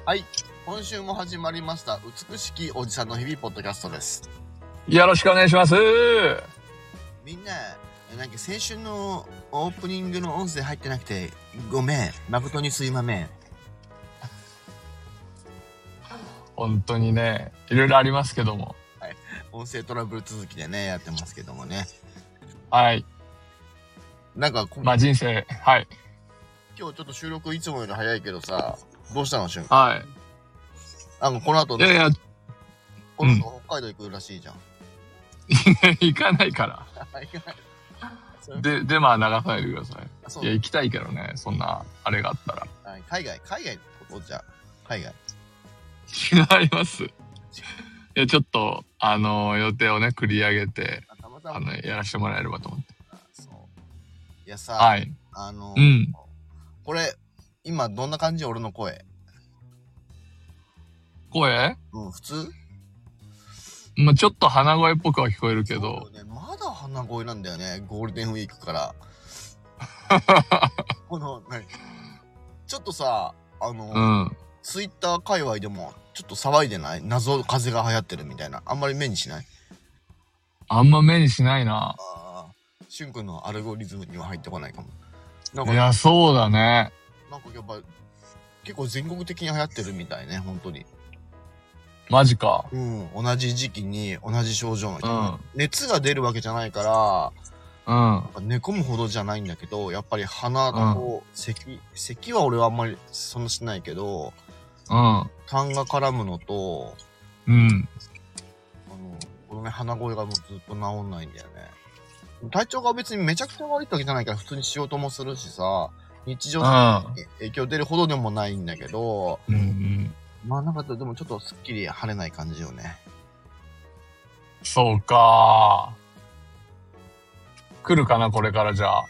はい、今週も始まりました美しきおじさんの日々ポッドキャストです。 よろしくお願いします。 みんな、なんか先週のオープニングの音声入ってなくてごめん、誠にすいまめん。 本当にね、いろいろありますけども、 はい、音声トラブル続きでねやってますけどもね。 はい。 なんか人生、はい。 今日ちょっと収録いつもより早いけどさ、どうしたの？瞬間。はい。 この後いや、 この後北海道行くらしいじゃん。 行かないから。で、流さないでください。いや、行きたいけどね、そんな、あれがあったら。 海外ってことじゃ、海外。 違います。いや、ちょっと、予定をね、繰り上げて、やらせてもらえればと思って。 そう。いやさ、 はい。 これ、今どんな感じ？俺の声。 声？ 普通？ ちょっと鼻声っぽくは聞こえるけど。 ね、まだ鼻声なんだよね、ゴールデンウィークから。ちょっとさ、ツイッター界隈でもちょっと騒いでない？謎風が流行ってるみたいな。あんまり目にしない？ あんま目にしないな。 しゅんくんのアルゴリズムには入ってこないかも。 いや、そうだね。 なんかやっぱ結構全国的に流行ってるみたいね、本当に。 マジか。 同じ時期に同じ症状の人、熱が出るわけじゃないから、なんか寝込むほどじゃないんだけど、やっぱり鼻と咳は俺はあんまりそんなしないけど、痰が絡むのと、このね、鼻声がもうずっと治んないんだよね。体調が別にめちゃくちゃ悪いわけじゃないから普通に仕事もするしさ、日常に影響出るほどでもないんだけど、なんかでもちょっとすっきり晴れない感じよね。 そうかー。来るかな、これからじゃあ。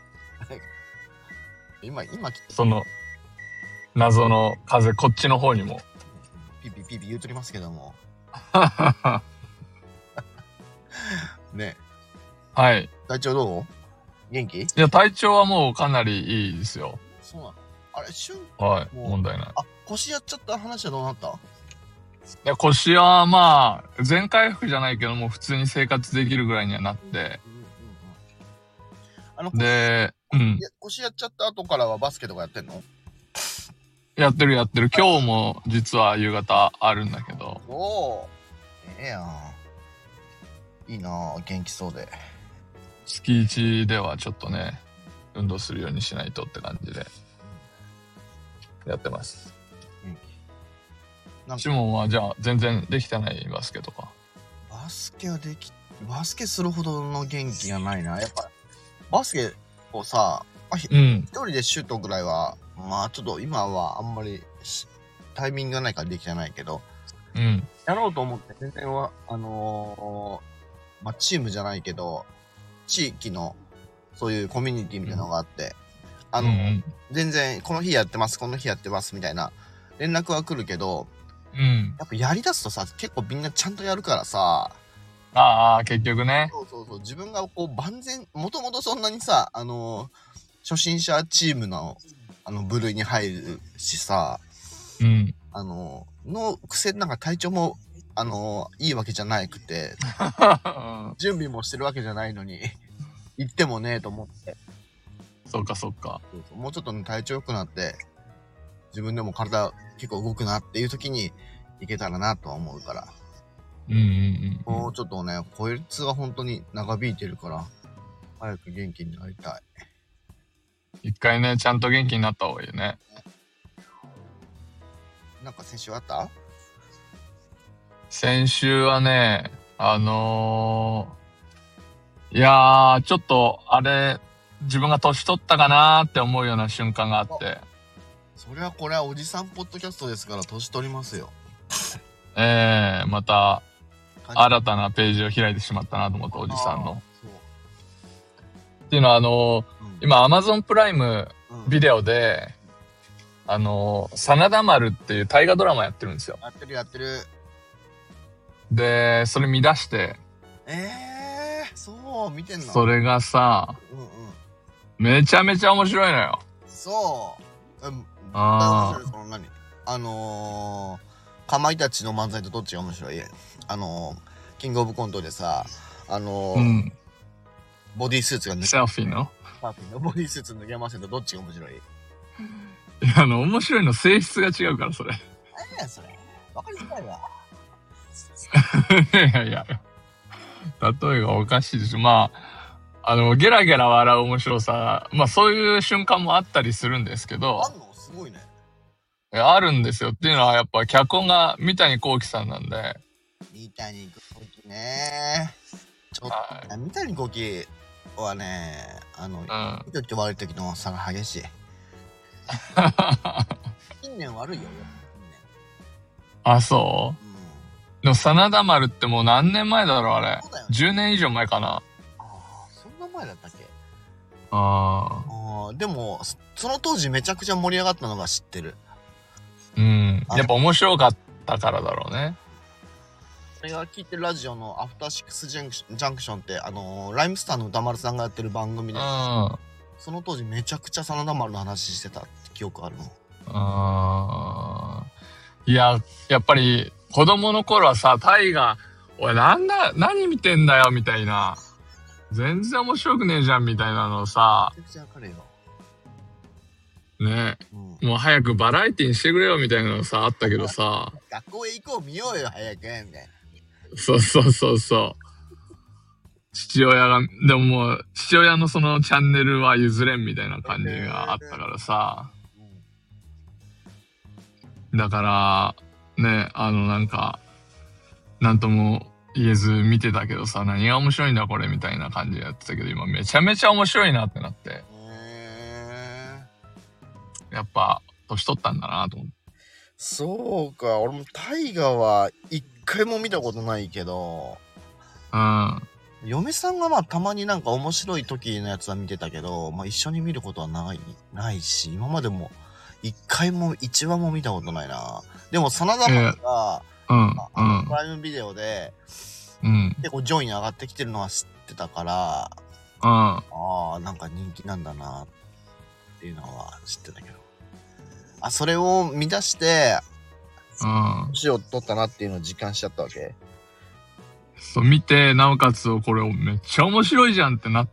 今その謎の風、こっちの方にも。 ピピピピ言うとりますけども。ね。 はい。 体調どう？元気？ いや、体調はもうかなりいいですよ。 そうなの？あれ、 はい、問題ない。 腰やっちゃった話はどうなった？ いや、腰は全回復じゃないけども、普通に生活できるぐらいにはなって。で、 腰やっちゃった後からはバスケとかやってんの？ やってる。今日も実は夕方あるんだけど。 ええやん。いいなぁ、元気そうで。 月1ではちょっとね、運動するようにしないとって感じでやってます。シモンはじゃあ全然できてないバスケとか？ バスケするほどの元気がないな。やっぱバスケをさ、一人でシュートぐらいはちょっと今はあんまりタイミングがないからできてないけど、やろうと思って全然はチームじゃないけど地域のそういうコミュニティみたいなのがあって、全然この日やってますみたいな連絡は来るけど、やっぱやりだすとさ、結構みんなちゃんとやるからさ。 結局ね。 そう。自分がこうもともとそんなにさ、初心者チームの部類に入るしさ、の癖なんか体調もいいわけじゃなくて、準備もしてるわけじゃないのに行ってもねえと思って。 そっか。 もうちょっと体調良くなって自分でも体結構動くなっていう時に行けたらなとは思うから。もうちょっとね、こいつが本当に長引いてるから早く元気になりたい。 一回ね、ちゃんと元気になった方がいいよね。 なんか先週あった？ 先週はね、いやー、ちょっとあれ、自分が年取ったかなーって思うような瞬間があって。 そりゃこれはおじさんポッドキャストですから年取りますよ。 また新たなページを開いてしまったなと思って、おじさんの。っていうのは今 Amazon プライムビデオで、真田丸っていう大河ドラマやってるんですよ。 やってる。 で、それ見出して。 そう、見てんの？ それがさ、めちゃめちゃ面白いのよ。 そう。 かまいたちの漫才とどっちが面白い？キングオブコントでさ、ボディースーツが抜け、 サーフィンのボディースーツ抜けませんとどっちが面白い？いや、面白いの性質が違うから、それ。 何やそれ。わかりづらいわ。 いやいや、例えがおかしいでしょ。まあ、ゲラゲラ笑う面白さ、まあそういう瞬間もあったりするんですけど。 あんの？すごいね。 あるんですよ。っていうのはやっぱ脚本が三谷幸喜さんなんで。 三谷幸喜ね。ちょっと、三谷幸喜はね、いい時と悪い時の差が激しい。近年悪いよ、近年。 あ、そう？でも、真田丸ってもう何年前だろう、あれ。10年以上前かな。 ああ、そんな前だったっけ？ ああ。でも、その当時めちゃくちゃ盛り上がったのが知ってる。 やっぱ面白かったからだろうね。 俺が聞いてるラジオのアフターシックスジャンクションって、ライムスターの歌丸さんがやってる番組で、その当時めちゃくちゃ真田丸の話してたって記憶あるの。 いや、やっぱり子供の頃はさ、タイが、おい、何見てんだよ、みたいな。全然面白くねえじゃん、みたいなのをさ。 めちゃくちゃわかるよ。 ね、もう早くバラエティにしてくれよみたいなのさあったけどさ、 学校へ行こう見ようよ早くみたいな。 そう父親がでももう父親のそのチャンネルは譲れんみたいな感じがあったからさ、だからね、なんかなんとも言えず見てたけどさ、何が面白いんだこれみたいな感じでやってたけど、今めちゃめちゃ面白いなってなって、やっぱ年取ったんだなと思って。 そうか、俺も大河は一回も見たことないけど、嫁さんがまあたまになんか面白い時のやつは見てたけど、まあ一緒に見ることはないし、今までも一回も一話も見たことないな。でも真田丸が、プライムビデオで、結構上位に上がってきてるのは知ってたから、なんか人気なんだなっていうのは知ってたけど。それを見出して、年を取ったなっていうのを実感しちゃったわけ。 そう、見て、なおかつこれめっちゃ面白いじゃんってなって、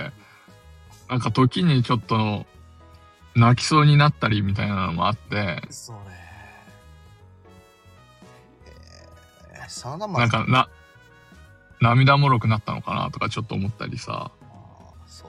なんか時にちょっと泣きそうになったりみたいなのもあって。 それ。 なんか涙もろくなったのかなとかちょっと思ったりさ。 そう。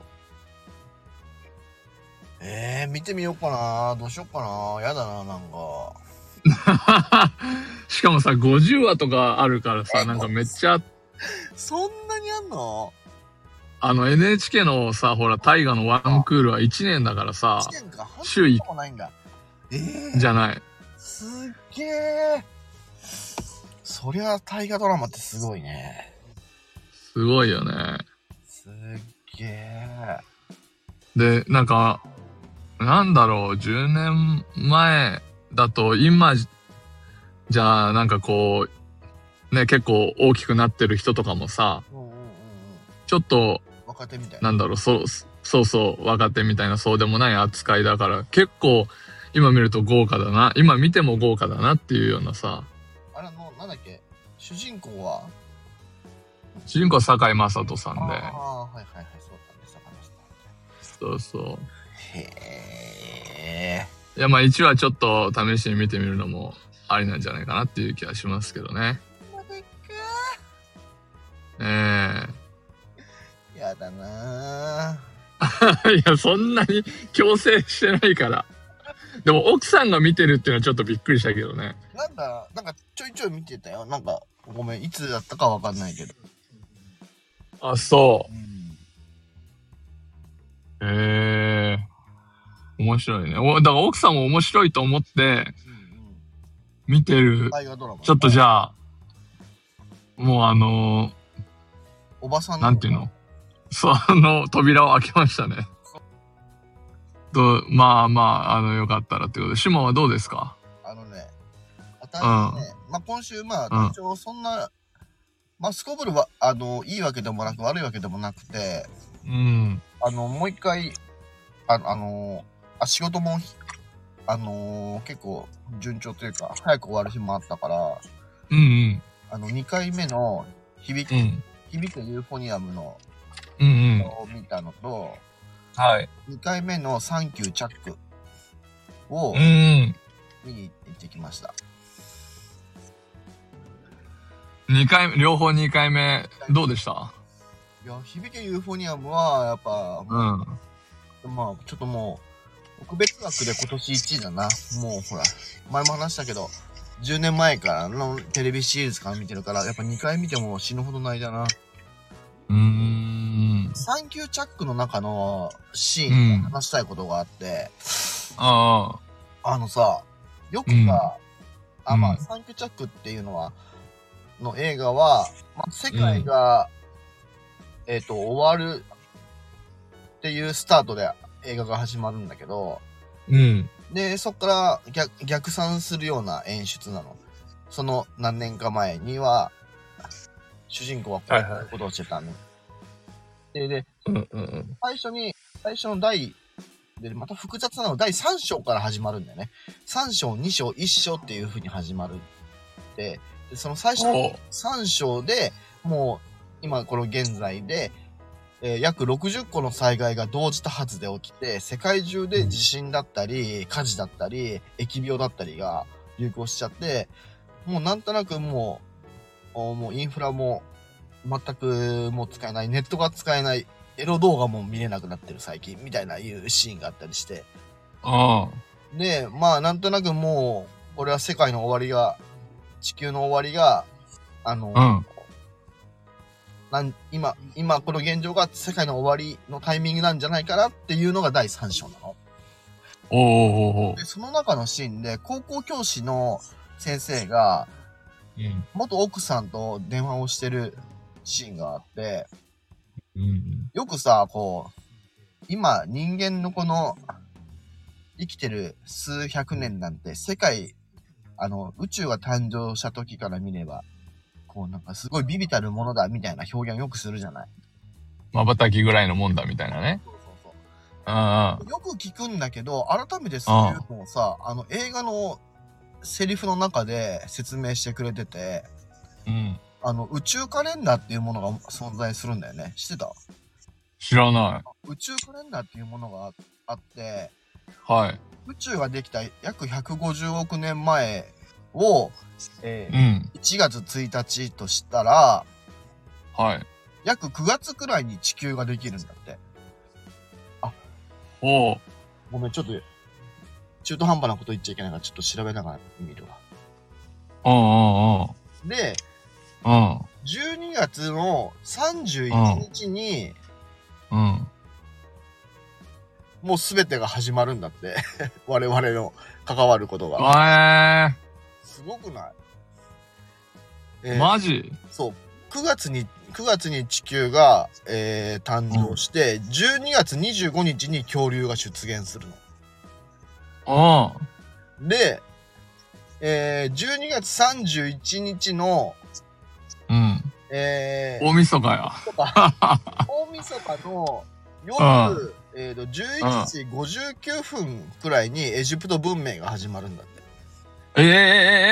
見てみようかな。どうしようかな。やだな、なんか。 しかもさ、50話とかあるからさ、なんかめっちゃ。 そんなにあんの？ NHK のさ、ほら、大河のワンクールは1年だからさ、 1年か、 週1 回ないんだ。 じゃない。 すっげえ。そりゃ大河ドラマってすごいね。 すごいよね。 すっげえ。 で、なんか、なんだろう、10年前だと今、じゃあなんかこう、ね、結構大きくなってる人とかもさ、ちょっと、 若手みたいな。 なんだろう、そう、若手みたいなそうでもない扱いだから、結構今見ると豪華だな、今見ても豪華だなっていうようなさ。 なんだっけ、主人公は堺雅人さんで。 はいはいはい、そうだね、堺雅人。そう。 へえ。 いや、まあ1話ちょっと試しに見てみるのもありなんじゃないかなっていう気はしますけどね。 やだないや、そんなに強制してないから。でも奥さんが見てるっていうのはちょっとびっくりしたけどね。 なんかちょいちょい見てたよ。なんか、ごめん、いつだったかわかんないけど。 あ、そう。面白いね。だから奥さんも面白いと思って見てる。ちょっとじゃあ、もうおばさんなんていうの、扉を開けましたね。まあ、よかったらってことで、シモンはどうですか？ 私ね、まあ今週、一応そんな、すこぶるは、いいわけでもなく悪いわけでもなくて、もう一回、仕事も結構順調というか、早く終わる日もあったから、 うん 2回目の響くユーフォニアムの、を見たのと、 はい。 2回目のサンキューチャックを見に行ってきました。 両方2回目、どうでした？ いや、響けユーフォニアムは、やっぱ、まあ、ちょっともう、特別枠で今年1位だな。もうほら、前も話したけど、10年前からのテレビシリーズから見てるから、やっぱ2回見ても死ぬほど泣いたな。サンキューチャックの中のシーンで話したいことがあって、よくさ、サンキューチャックっていうのは、の映画は、世界が、終わるっていうスタートで映画が始まるんだけど、で、そっから逆算するような演出なの。その何年か前には、主人公はこういうことをしてたの。で、最初ので、また複雑なの第3章から始まるんだよね。3章、2章、1章っていう風に始まる。で、その最初の3章で、もう、今この現在で、約60個の災害が同時多発で起きて、世界中で地震だったり、火事だったり、疫病だったりが流行しちゃって、もうなんとなくもうインフラも全くもう使えない、ネットが使えない、エロ動画も見れなくなってる最近みたいないうシーンがあったりして。で、まあなんとなくもう、これは世界の終わりが、地球の終わりが、今この現状が世界の終わりのタイミングなんじゃないかなっていうのが第3章なの。で、その中のシーンで高校教師の先生が、元奥さんと電話をしてるシーンがあって、よくさ、こう、今人間のこの生きてる数百年なんて世界、宇宙が誕生した時から見れば、こうなんかすごいビビたるものだみたいな表現をよくするじゃない。 瞬きぐらいのもんだみたいなね。 よく聞くんだけど、改めてそういうのをさ、映画のセリフの中で説明してくれてて、宇宙カレンダーっていうものが存在するんだよね。知ってた？ 知らない。 宇宙カレンダーっていうものがあって、宇宙ができた約150億年前を、1月1日としたら、約9月くらいに地球ができるんだって。ごめん、ちょっと、中途半端なこと言っちゃいけないから、ちょっと調べながら見るわ。で、12月の31日に、もうすべてが始まるんだって。我々の関わることが。すごくない？ マジ？ そう。9月に地球が、誕生して、12月25日に恐竜が出現するの。で、12月31日の、 大晦日や。 大晦日の夜、11時59分くらいにエジプト文明が始まるんだって。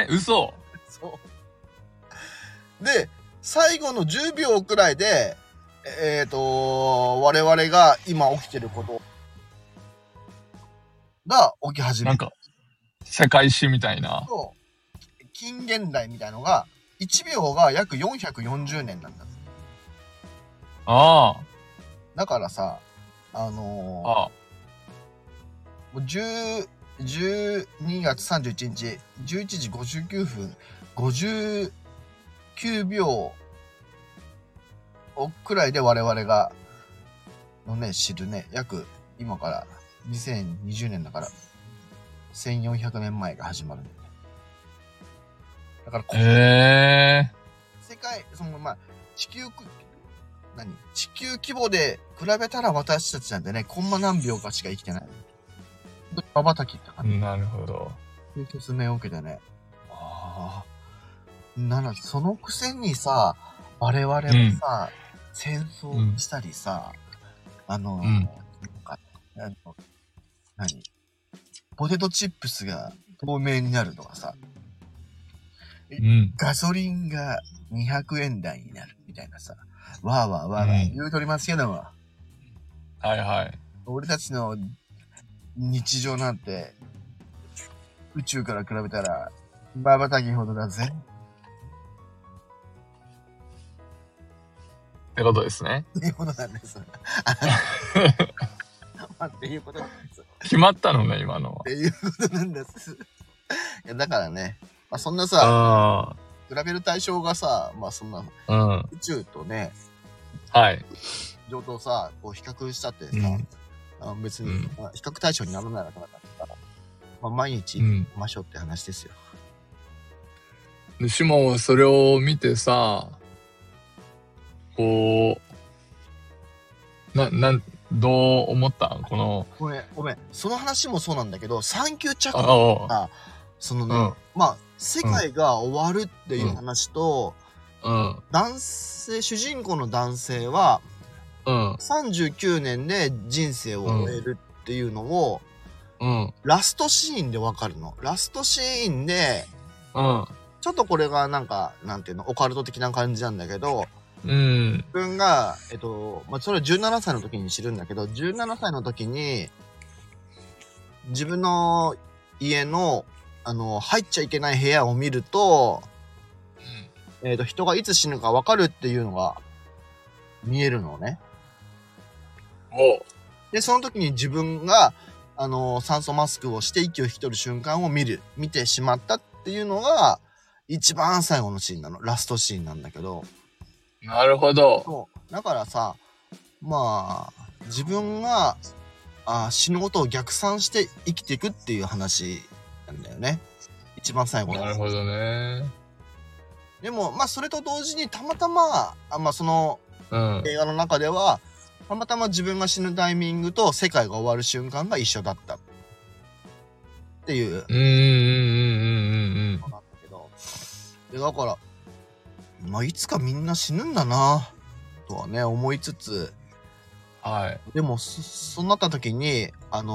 嘘？ そう。で、最後の10秒くらいで、我々が今起きてることが起き始める。 なんか、世界史みたいな。 そう。近現代みたいのが、1秒が約440年なんだ。だからさ、もう12月31日、11時59分、59秒くらいで我々が、知るね、今から2020年だから、1400年前が始まるんだよね。だから世界、地球規模で比べたら私たちなんてね、コンマ何秒かしか生きてない。瞬きって感じ。 なるほど。 いう説明を受けてね。そのくせにさ、我々もさ、戦争したりさ、 ポテトチップスが透明になるとかさ、ガソリンが200円台になるみたいなさ、わーわーわーわー言うとりますけども、 はいはい。 俺たちの日常なんて宇宙から比べたら瞬きほどだぜ。 ってことですね。 っていうことなんです。っていうことなんです。 決まったのね、今のは。 っていうことなんです。いやだからね、まあ、そんなさ、比べる対象がさ、まあそんな、宇宙とね、 はい。 上とさ、こう比較したってさ、別に、まあ、比較対象にならないわけだから、まあ、毎日行きましょうって話ですよ。 しもそれを見てさ、こう、どう思ったこの。 ごめん。その話もそうなんだけど、サンキューチャックが、そのね、まあ、世界が終わるっていう話と、男性、主人公の男性は、39年で人生を終えるっていうのを、ラストシーンでわかるの。ラストシーンで、ちょっとこれがなんか、なんていうの、オカルト的な感じなんだけど、自分が、まあ、それは17歳の時に知るんだけど、17歳の時に、自分の家の、入っちゃいけない部屋を見ると、人がいつ死ぬか分かるっていうのが見えるのね。で、その時に自分が、酸素マスクをして息を引き取る瞬間を見てしまったっていうのが、一番最後のシーンなの。ラストシーンなんだけど。 なるほど。 そう。だからさ、まあ、自分が、死ぬことを逆算して生きていくっていう話なんだよね。一番最後の。 なるほどね。 でも、まあ、それと同時にたまたま、まあ、その、映画の中では、たまたま自分が死ぬタイミングと世界が終わる瞬間が一緒だったっていう。そうなんだけど。だから、まあ、いつかみんな死ぬんだな、とはね、思いつつ、 はい。 でも、そうなった時に、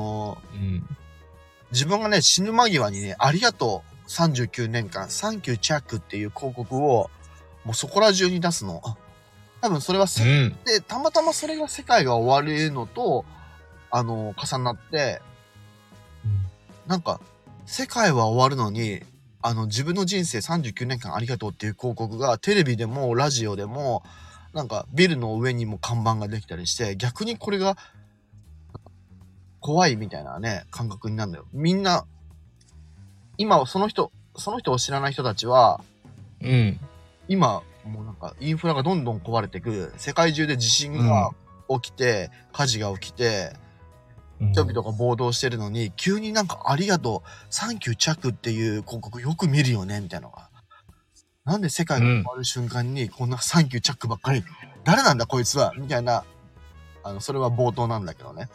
自分がね、死ぬ間際にね、ありがとう、39年間、サンキューチャックっていう広告を、もうそこら中に出すの。多分それはで、たまたまそれが世界が終わるのと、重なって、なんか、世界は終わるのに、自分の人生39年間ありがとうっていう広告がテレビでもラジオでもなんかビルの上にも看板ができたりして逆にこれが怖いみたいなね感覚になるんだよ。みんな今その人を知らない人たちは、今もうなんかインフラがどんどん壊れてく、世界中で地震が起きて、火事が起きて人々が暴動してるのに、急になんかありがとう、サンキューチャックっていう広告よく見るよね、みたいなのが。なんで世界が終わる瞬間にこんなサンキューチャックばっかり、誰なんだこいつはみたいな、それは冒頭なんだけどね。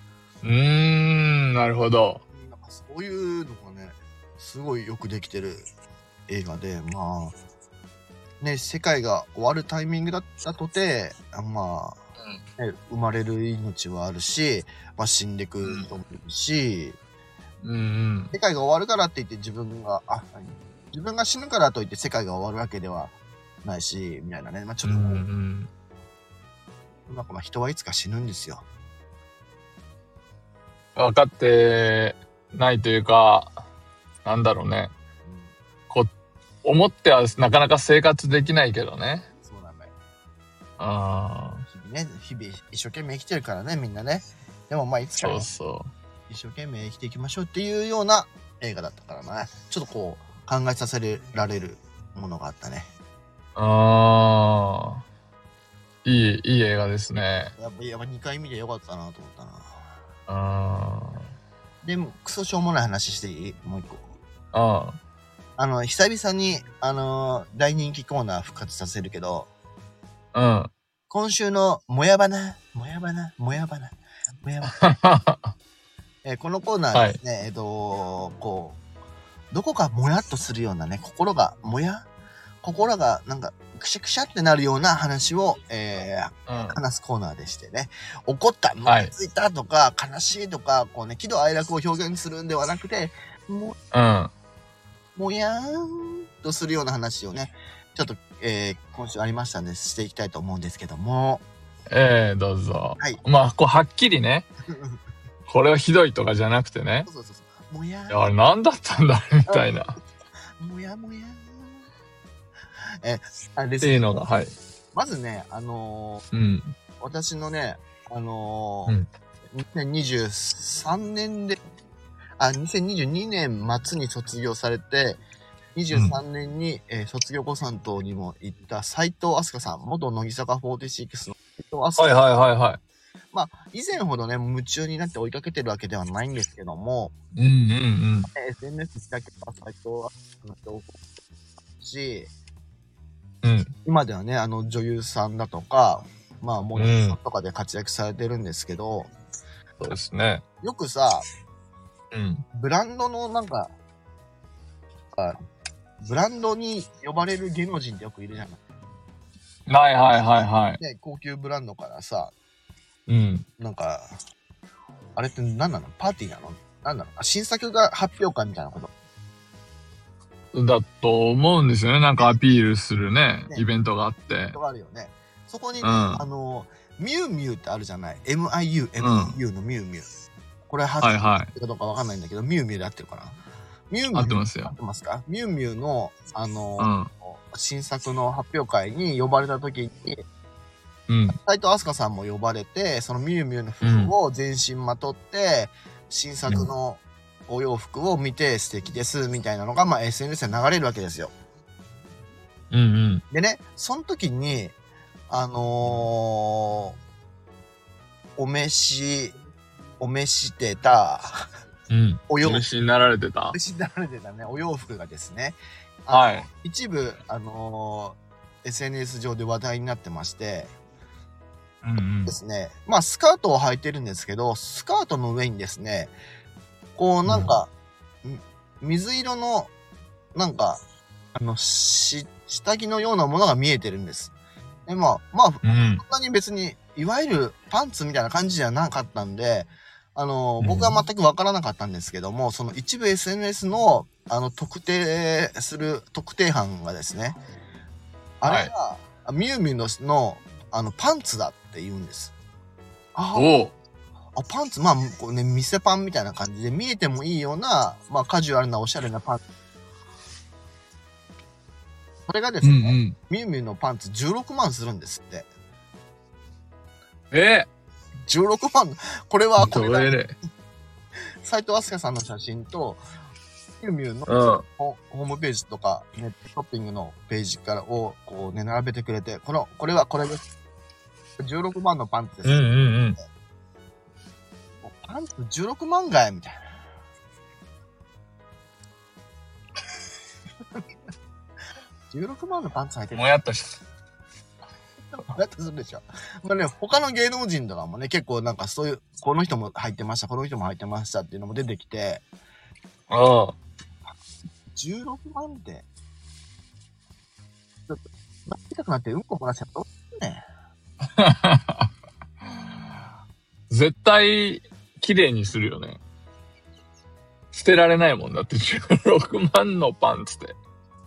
なるほど。 なんかそういうのがね、すごいよくできてる映画で、まあ、ね、世界が終わるタイミングだったとて、まあ、ね、生まれる命はあるし、まあ、死んでく人もいるし、世界が終わるからって言って自分が死ぬからといって世界が終わるわけではないし、みたいなね。まあ、ちょっと、なんかまあ人はいつか死ぬんですよ。 分かってないというか、なんだろうね。思ってはなかなか生活できないけどね。 そうなんだよ。日々一生懸命生きてるからね、みんなね。でもまあいつか、一生懸命生きていきましょうっていうような映画だったからね。ちょっとこう考えさせられるものがあったね。 いい映画ですね。 やっぱ2回見てよかったなと思ったな。でもクソしょうもない話していい？もう一個。久々に大人気コーナー復活させるけど、今週のもやばなこのコーナーですね、こうどこかもやっとするようなね、心がもや心がなんか、くしゃくしゃってなるような話を、話すコーナーでしてね。怒った、ムカついたとか、悲しいとか、こうね、喜怒哀楽を表現するんではなくて、もやーんとするような話をね、ちょっと、今週ありましたんで、していきたいと思うんですけども。 どうぞ。はい。まあ、こう、はっきりね、これはひどいとかじゃなくてね。そう。もやーん。あれ、何だったんだみたいな。 もやもやー。っていうのが、はい。 まずね、私のね、2023年で、2022年末に卒業されて、23年に、卒業ご参当にも行った斉藤飛鳥さん、元乃木坂46の斉藤飛鳥さん。はい。まあ、以前ほどね、夢中になって追いかけてるわけではないんですけども、SNS だけは斉藤飛鳥の情報し、今ではね、女優さんだとか、まあ、モデルさんとかで活躍されてるんですけど、 そうですね。 よくさ、ブランドのなんか、ブランドに呼ばれる芸能人ってよくいるじゃない。 はい。 で、高級ブランドからさ、なんか、あれって何なの？パーティーなの？何なの？新作が発表会みたいなことだと思うんですよね。なんかアピールするね、イベントがあって。イベントがあるよね。そこにね、ミュウミュウってあるじゃない。MIU のミュウミュウ。これ発表ってかどうかわかんないんだけど、ミュウミュウで合ってるかな。ミュウミュウ。 合ってますよ。 合ってますか？ミュウミュウの、新作の発表会に呼ばれた時に、斉藤飛鳥さんも呼ばれて、そのミュウミュウの服を全身まとって、新作のお洋服を見て素敵ですみたいなのが、まあ SNS で流れるわけですよ。でね、その時に、お召してた、 お召しになられてた。 お召しになられてたね、お洋服がですね、一部、SNS 上で話題になってまして、ですね、まあスカートを履いてるんですけど、スカートの上にですね、こうなんか、水色の、なんか、下着のようなものが見えてるんです。で、まあ、そんなに別に、いわゆるパンツみたいな感じじゃなかったんで、僕は全くわからなかったんですけども、その一部 SNS の、特定班がですね、あれが、ミュウミュウの、パンツだって言うんです。パンツ、まあ、こうね、店パンみたいな感じで見えてもいいような、まあ、カジュアルなおしゃれなパンツ。それがですね、ミュウミュウのパンツ16万するんですって。16万、これは、斉藤飛鳥さんの写真と、ミュウミュウのホームページとか、ネットショッピングのページからを、こうね、並べてくれて、これはこれです。16万のパンツです。パンツ16万がいみたいな。16万のパンツ履いてる。 もやっとした。 もやっとするでしょ。まあね、他の芸能人とかもね、結構なんかそういう、この人も履いてました、この人も履いてましたっていうのも出てきて、16万って、ちょっと、なりたくなってうんこ漏らしちゃったね。 絶対、綺麗にするよね。捨てられないもんだって16万のパンツで。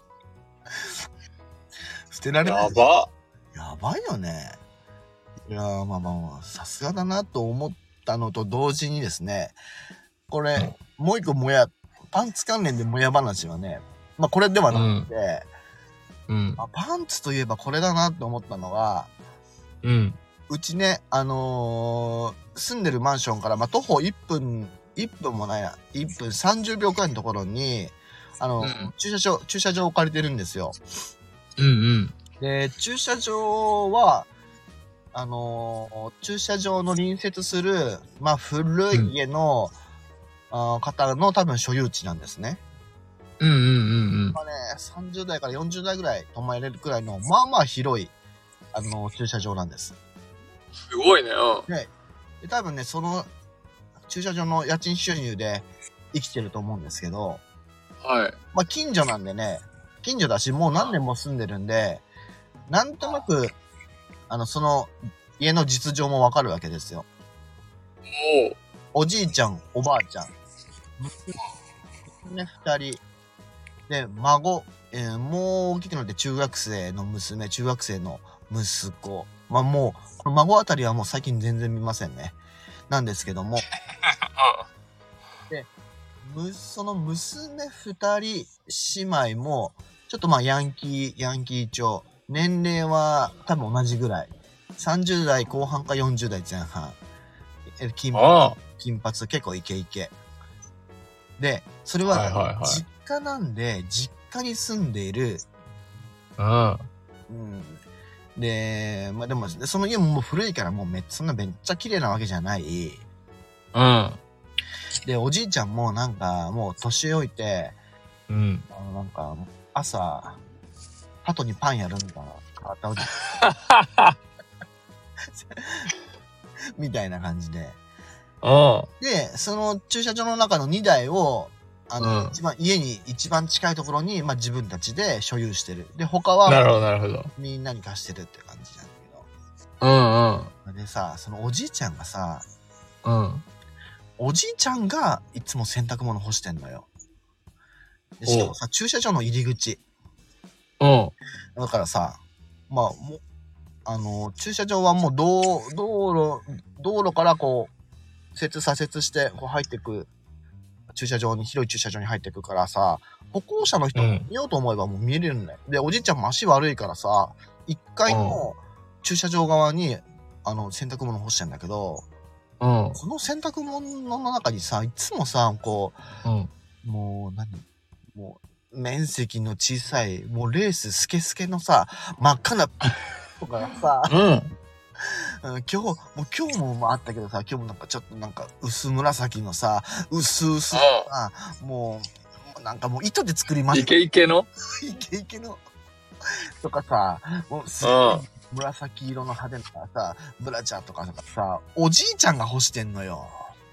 捨てられない。 やばいよね。いやー、まあ、さすがだなと思ったのと同時にですね、これ、もう一個パンツ関連でもや話はね、まあこれではなくて、パンツといえばこれだなって思ったのが、うちね、住んでるマンションから、まあ、徒歩1分もないな、1分30秒くらいのところに、駐車場を借りてるんですよ。で、駐車場は、駐車場の隣接する、まあ、古い家の、方の多分所有地なんですね。まあね、30代から40代ぐらい泊まれるくらいの、まあまあ広い、駐車場なんです。 すごいね。 で、多分ね、その駐車場の家賃収入で生きてると思うんですけど、まあ近所なんでね、 近所だし、もう何年も住んでるんで、なんとなく、その、家の実情もわかるわけですよ。おじいちゃん、おばあちゃん、娘二人、で、孫、もう大きくなって中学生の娘、中学生の息子。まあもう、この孫あたりはもう最近全然見ませんね。なんですけども。で、その娘二人姉妹も、ちょっとまあヤンキー調。年齢は多分同じぐらい。30代後半か40代前半。金髪結構イケイケ。で、それは実家なんで、実家に住んでいる。で、まあでも、その家ももう古いからもうそんなめっちゃ綺麗なわけじゃない。で、おじいちゃんもなんかもう年老いて、なんか朝、鳩にパンやるんだ変わったおじいちゃん。みたいな感じで。で、その駐車場の中の2台を、家に一番近いところに、まあ自分たちで所有してる。で、他は、 なるほど。 みんなに貸してるって感じなんだけど。でさ、そのおじいちゃんがさ、おじいちゃんがいつも洗濯物干してんのよ。でしかもさ、駐車場の入り口。だからさ、まあ、もう、駐車場はもう道路からこう、左折して、こう入っていく、広い駐車場に入っていくからさ、歩行者の人見ようと思えばもう見えるんだよ。で、おじいちゃんも足悪いからさ、1階の駐車場側に、洗濯物干してんだけど、この洗濯物の中にさ、いつもさ、こう、もう面積の小さい、もうレーススケスケのさ、真っ赤なとかがさ、今日もあったけどさ、今日もなんかちょっとなんか薄紫のさ、薄々さ、もうなんかもう糸で作りました。 イケイケのとかさ、もうすごい紫色の派手なさ、ブラジャーとかさ、おじいちゃんが干してんのよ。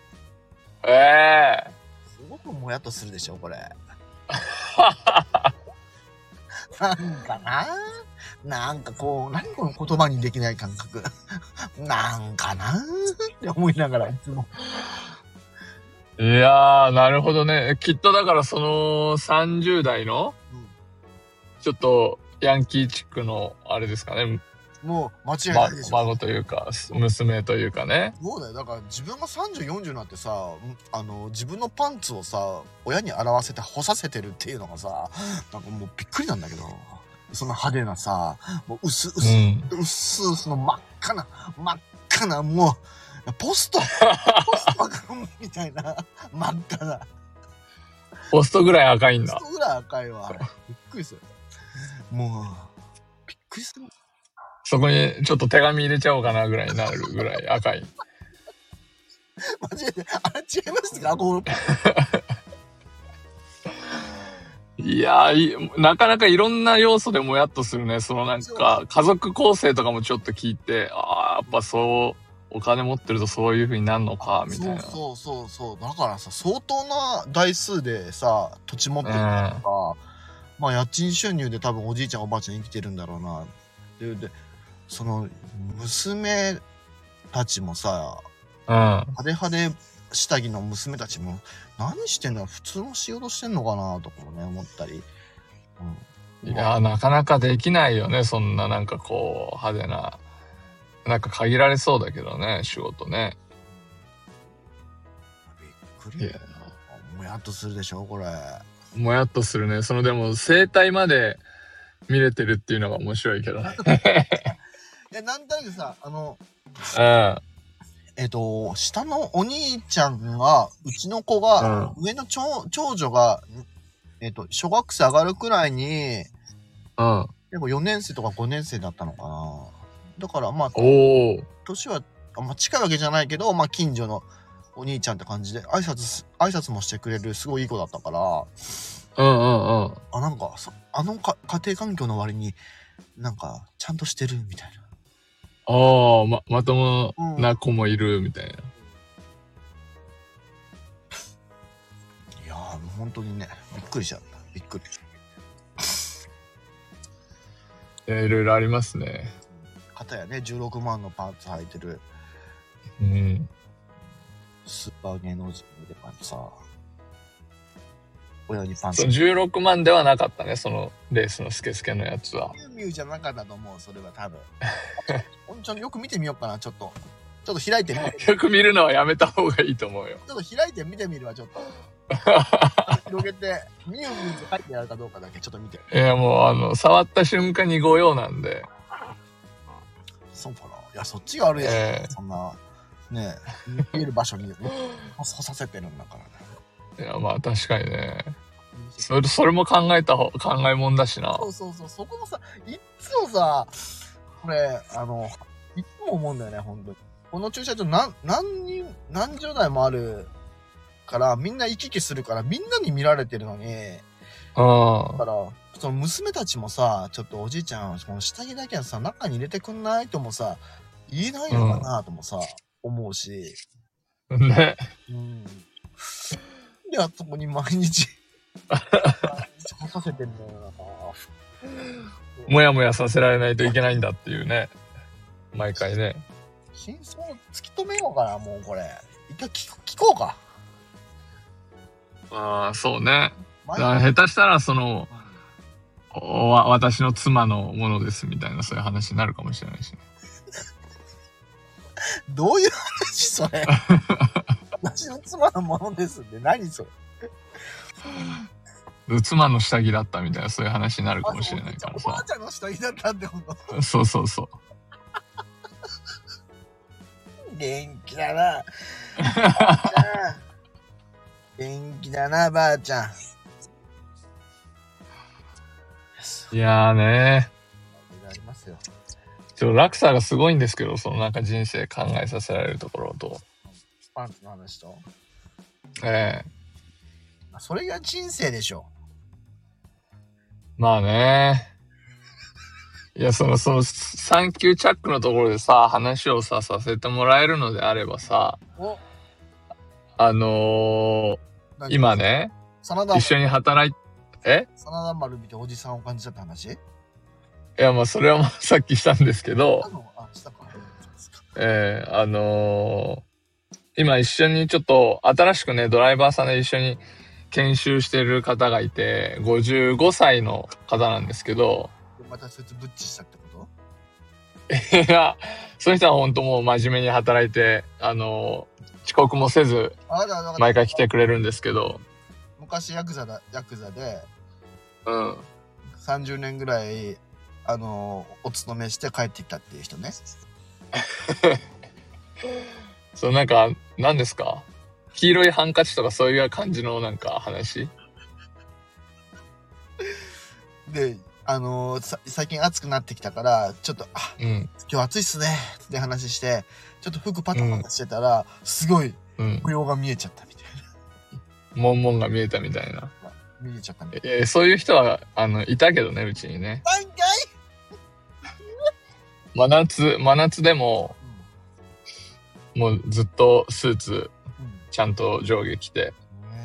すごくもやっとするでしょ、これ。なんかなんかこう、何この言葉にできない感覚。なんかなって思いながらいつも。 いやー、なるほどね。きっとだからその30代の、ちょっとヤンキーチックのあれですかね。 もう間違いないでしょ。 孫というか、娘というかね。 そうだよ。だから自分が30、40になってさ、自分のパンツをさ、親に洗わせて干させてるっていうのがさ、なんかもうびっくりなんだけど。その派手なさ、もう薄の真っ赤な、もう、ポストみたいな、真っ赤な。 ポストぐらい赤いんだ。 ポストぐらい赤いわ。びっくりする。もう、びっくりする。 そこにちょっと手紙入れちゃおうかなぐらいになるぐらい赤い。 マジで、あれ違いますか？ いやー、なかなかいろんな要素でもやっとするね。そのなんか、家族構成とかもちょっと聞いて、やっぱそう、お金持ってるとそういう風になるのか、みたいな。 そう。だからさ、相当な台数でさ、土地持ってるからさ、まあ家賃収入で多分おじいちゃんおばあちゃん生きてるんだろうな。で、その、娘たちもさ、派手下着の娘たちも何してんだろう、普通の仕事してんのかなとかもね思ったり、 いやー、なかなかできないよね、そんななんかこう派手な、なんか限られそうだけどね、仕事ね。 びっくり。もやっとするでしょこれ。 もやっとするね。そのでも生態まで見れてるっていうのが面白いけどね。 いや、なんとなくさ、下のお兄ちゃんが、うちの子が、上の長女が、小学生上がるくらいに、結構4年生とか5年生だったのかな。だからまあ、年はあんま近いわけじゃないけど、まあ近所のお兄ちゃんって感じで、挨拶もしてくれるすごいいい子だったから、なんか、家庭環境の割に、なんか、ちゃんとしてるみたいな。 まともな子もいるみたいな。いやー、本当にね、びっくりしちゃった。びっくり。 いろいろありますね。 片やね、16万のパンツ履いてる。スーパー芸能人みたいなさ、親にパンツ。 16万ではなかったね、そのレースのスケスケのやつは。 ミュウミュウじゃなかったと思う、それは多分。ちょっとよく見てみようかな、ちょっと開いてみる。 よく見るのはやめた方がいいと思うよ。 ちょっと開いて見てみるわ、ちょっと。広げて、ミュウミュウって書いてあるかどうかだけちょっと見て。 いや、もう触った瞬間に御用なんで。 そうかな。いや、そっちがあるやん。そんな、ね見える場所に干させてるんだからね。いや、まあ確かにね。それも考えもんだしな。 そう、そこもさ、いつもさ、これ、いつも思うんだよね、本当に。この駐車場何十台もあるから、みんな行き来するから、みんなに見られてるのに、だから、その娘たちもさ、ちょっとおじいちゃん、この下着だけはさ、中に入れてくんないともさ、言えないのかなともさ、思うし。 ね。 で、あそこに毎日、干させてんだよな。もやもやさせられないといけないんだっていうね。毎回ね。 真相を突き止めようかな、もうこれ。一回聞こうか。 ああ、そうね。下手したら私の妻のものですみたいなそういう話になるかもしれないしね。 どういう話それ。私の妻のものですって何それ。妻の下着だったみたいなそういう話になるかもしれないからさ。 おばあちゃんの下着だったってこと。 そう。 元気だな。元気だな、ばあちゃん。 いやーねありますよ。 落差がすごいんですけど、そのなんか人生考えさせられるところと。 パンツの話と。それが人生でしょ。 まあね。いや、そのサンキューチャックのところでさ、話をさせてもらえるのであればさ、今ね、一緒に働いて、 真田丸見ておじさんを感じたって話？いや、まあ、それはさっきしたんですけど、今一緒にちょっと新しくね、ドライバーさんで一緒に研修してる方がいて、55歳の方なんですけど、 またそいつブッチしたってこと？ いや、その人は本当もう真面目に働いて、遅刻もせず、毎回来てくれるんですけど。 昔ヤクザで、 30 年ぐらい、お勤めして帰ってきたっていう人ね。 そう、なんか、何ですか？黄色いハンカチとかそういう感じのなんか話？ で、最近暑くなってきたから、ちょっと、今日暑いっすねって話して、ちょっと服パタパタしてたら、すごい、模様が見えちゃったみたいな。モンモンが見えたみたいな。 見えちゃったみたいな。そういう人は、いたけどね、うちにね。真夏でも、もうずっとスーツ、ちゃんと上下着て。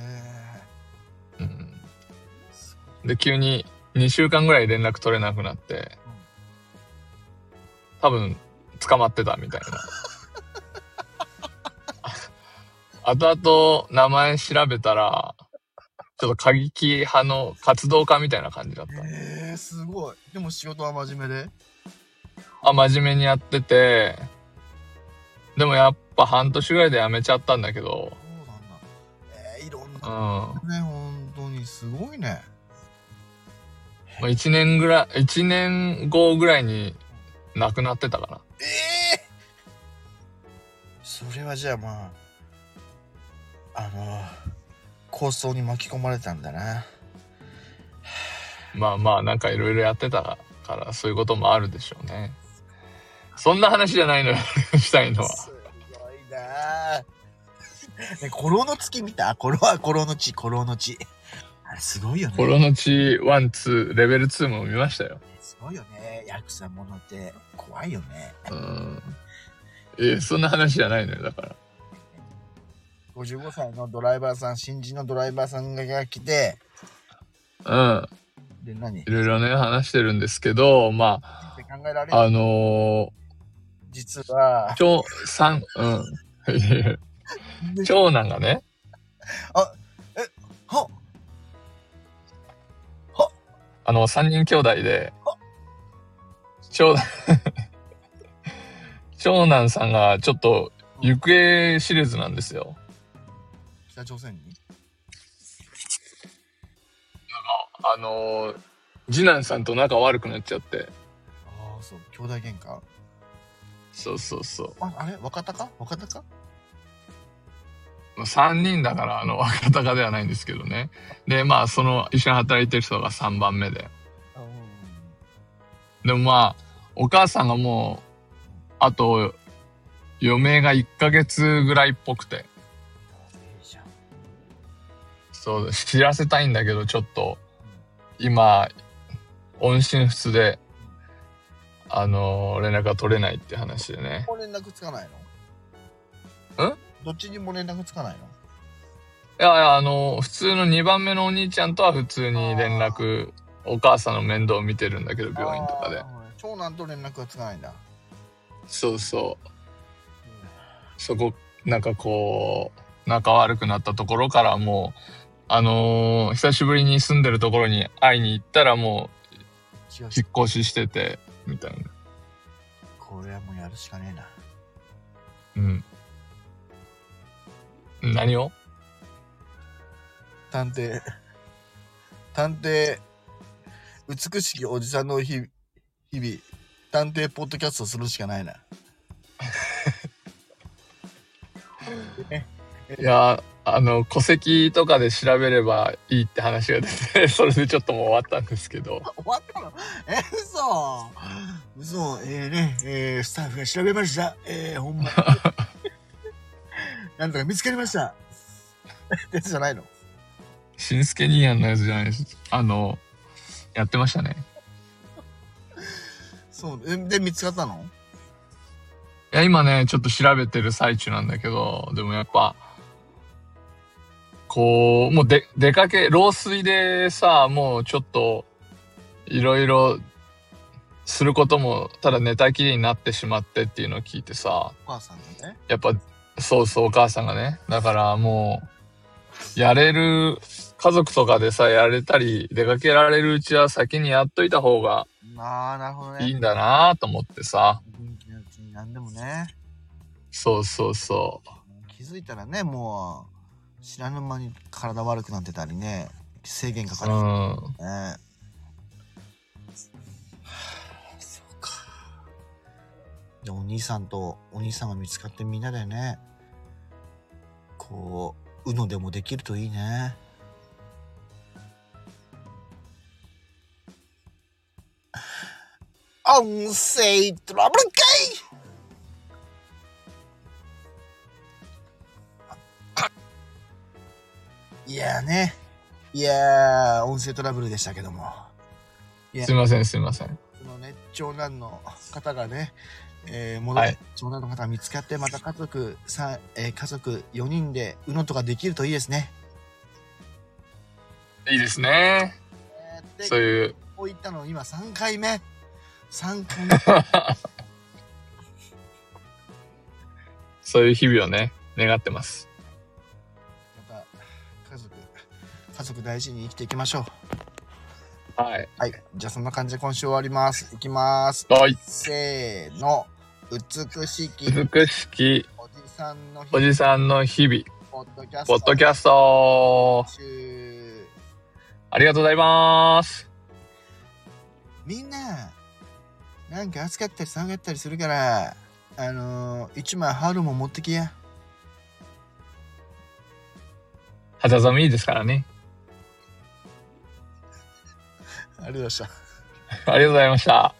で、急に2週間ぐらい連絡取れなくなって、多分捕まってたみたいな。後々名前調べたら、ちょっと過激派の活動家みたいな感じだった。 すごい。でも仕事は真面目で？ 真面目にやってて、でもやっぱ半年ぐらいで辞めちゃったんだけど。そうなんだ。いろんな。ね、本当にすごいね。 1年後ぐらいに亡くなってたかな。 それはじゃあまあ、抗争に巻き込まれたんだな。 まあ、なんかいろいろやってたからそういうこともあるでしょうね。そんな話じゃないのよ、したいのは。 すごいなぁ。ね、古老の月見た？古老の地。あれすごいよね。 古老の地1、2、レベル2も見ましたよ。 すごいよね。ヤクザものって怖いよね。 そんな話じゃないのよ、だから。 55歳のドライバーさん、新人のドライバーさんが来て、 で、何？ いろいろね、話してるんですけど、まあ、 実は、 長男がね、3人兄弟で、長男さんがちょっと行方知れずなんですよ。 北朝鮮に？ 次男さんと仲悪くなっちゃって。 ああ、そう、兄弟喧嘩？ そうそうそう。 あれ若鷹 3人だから若鷹ではないんですけどね。で、まあ一緒に働いてる人が3番目で。でもまあ、お母さんがもう、あと、余命が1ヶ月ぐらいっぽくて。そう、知らせたいんだけど、ちょっと、今、音信不通で、連絡が取れないって話でね。 連絡つかないの？ どっちにも連絡つかないの？ いや、普通の2番目のお兄ちゃんとは普通に連絡、お母さんの面倒を見てるんだけど、病院とかで。 長男と連絡がつかないんだ。 そうそう。そこ、なんかこう、仲悪くなったところからもう、久しぶりに住んでるところに会いに行ったらもう、引っ越ししてて、みたいな。 これはもうやるしかねえな。うん。何を？ 探偵、美しきおじさんの日々、探偵ポッドキャストするしかないな。 いや、戸籍とかで調べればいいって話が出て、それでちょっともう終わったんですけど。 終わったの？嘘。スタッフが調べました。ほんまに。なんとか見つかりました。やつじゃないの？ しんすけ兄やんのやつじゃないです。やってましたね。 そう。で、見つかったの？ いや、今ね、ちょっと調べてる最中なんだけど、でもやっぱ、こう、もう出かけ、老衰でさ、もうちょっと、いろいろ、することも、ただ寝たきりになってしまってっていうのを聞いてさ、 お母さんがね。 やっぱ、そうそう、お母さんがね。だからもう、やれる、家族とかでさ、やれたり、出かけられるうちは先にやっといた方が、 なるほどね。 いいんだなと思ってさ。 元気なうちに何でもね。 そうそうそう。 気づいたらね、もう、知らぬ間に体悪くなってたりね、制限かかる。ね。そうか。で、お兄さんが見つかってみんなでね、こう、UNO でもできるといいね。音声トラブルかい？いやね。音声トラブルでしたけども。 すいません。そのね、長男の方がね、長男の方が見つかって、また家族4人でUNOとかできるといいですね。 いいですね。そういう。 こう言ったの今3回目。 そういう日々をね、願ってます。 また家族大事に生きていきましょう。はい。 じゃあそんな感じで今週終わります。いきます。 はい。 せーの。美しきおじさんの日々。 ポッドキャスト。ありがとうございます。 みんな、なんか暑かったり寒かったりするから、一枚春も持ってきや。 肌寒いですからね。 ありがとうございました。 ありがとうございました。